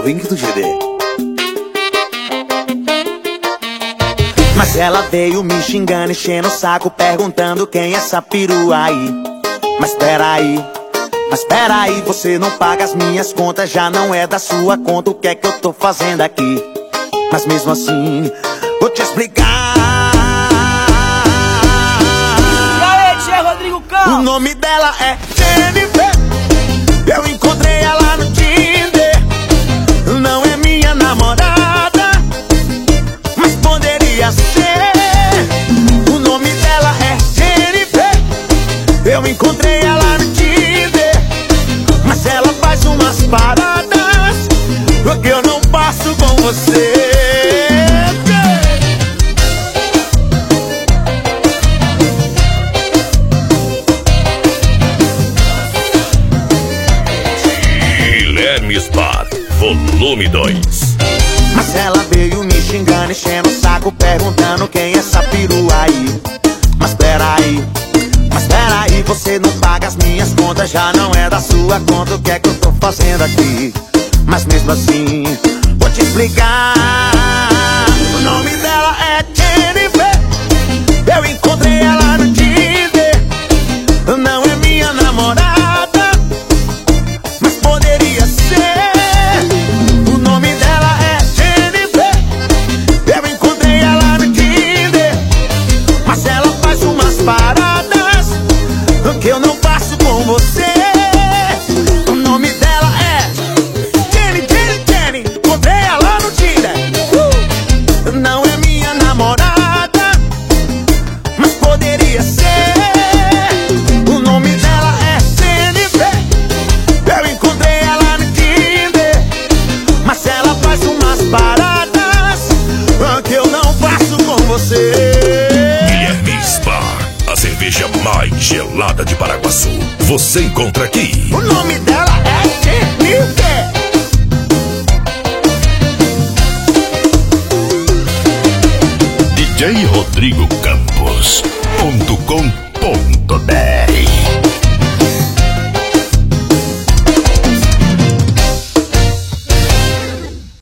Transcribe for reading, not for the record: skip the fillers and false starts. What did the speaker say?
Link do GD. Mas ela veio me xingando, enchendo o saco, perguntando quem é essa perua aí. Mas peraí, você não paga as minhas contas, já não é da sua conta, o que é que eu tô fazendo aqui? Mas mesmo assim, vou te explicar. E aí, tia Rodrigo Campos? O nome dela é Jennifer, eu encontrei ela no Tinder. Não é minha namorada, mas poderia ser. O nome dela é Jennifer, eu encontrei ela no Tinder. Mas ela faz umas paradas que eu não passo com você. Guilherme Spar, volume 2. Mas ela veio me xingando, enchendo o saco, perguntando quem é essa perua aí. Mas peraí, você não paga as minhas contas, já não é da sua conta, o que é que eu tô fazendo aqui? Mas mesmo assim, vou te explicar. O nome dela é Jennifer, eu encontrei ela no Tinder. Não é minha namorada, mas poderia ser. O nome dela é Jennifer, eu encontrei ela no Tinder. Mas ela faz umas paradas que eu não faço com você. O nome dela é Jenny, encontrei ela no Tinder. Não é minha namorada, mas poderia ser. O nome dela é Jennifer, eu encontrei ela no Tinder. Mas ela faz umas paradas que eu não faço com você. Guilherme Spar, a cerveja mais gelada de Paraguaçu, você encontra aqui. O nome dela é Jennifer. DJ Rodrigo Campos.com